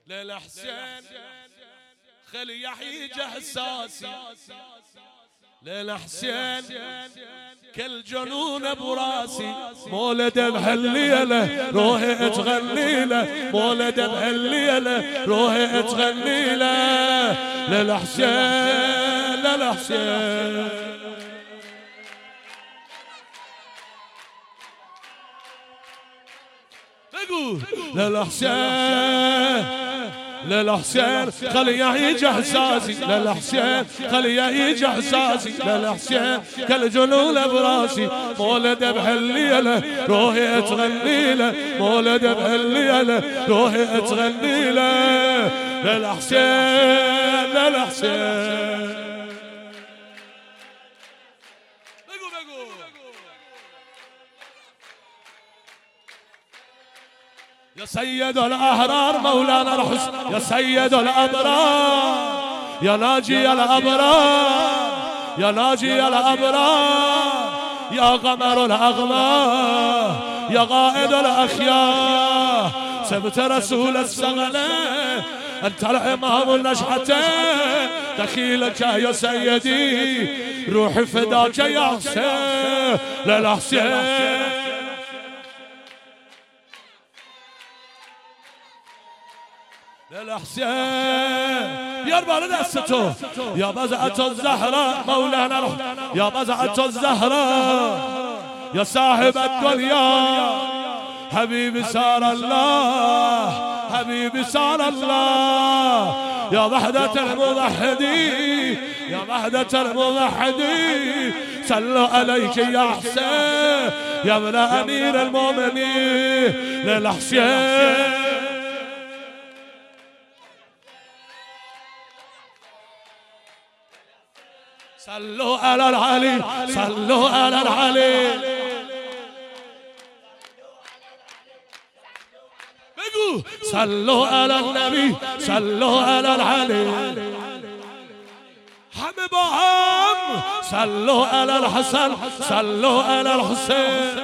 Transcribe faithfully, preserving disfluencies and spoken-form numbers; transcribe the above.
للحسين خلي يحيي حساسي للحسين كل جنون براسي مولد بهالليلة روحي تغني له مولد بهالليلة روحي تغني له للحسين للحسين للحسين للحسين خلي يعيج احساسي للحسين خلي يعيج احساسي للحسين كل جنون براسي مولد بهالليلة روحي تغني له مولد بهالليلة روحي تغني له للحسين للحسين يا سيد الأحرار مولانا الحسين يا سيد الأبرار يا ناجي الأبرار يا ناجي الأبرار يا قمر الأغمار يا قائد الأخيار سبت رسول السغلة أنت الإمام النشحتين دخيلك يا سيدي روحي فداك يا حسين للحسين للحسين يا رب دسته يا بزعة الزهراء مولانا يا بزعة الزهراء يا صاحب الدنيا حبيبي صار الله حبيبي صار الله يا وحدة الموحدين يا وحدة الموحدين صلوا عليك يا حسين يا ابن أمير المؤمنين للحسين صلوا على العلي صلوا على العلي بقوا صلوا على النبي صلوا على العلي حبيبهم صلوا على الحسن صلوا على الحسين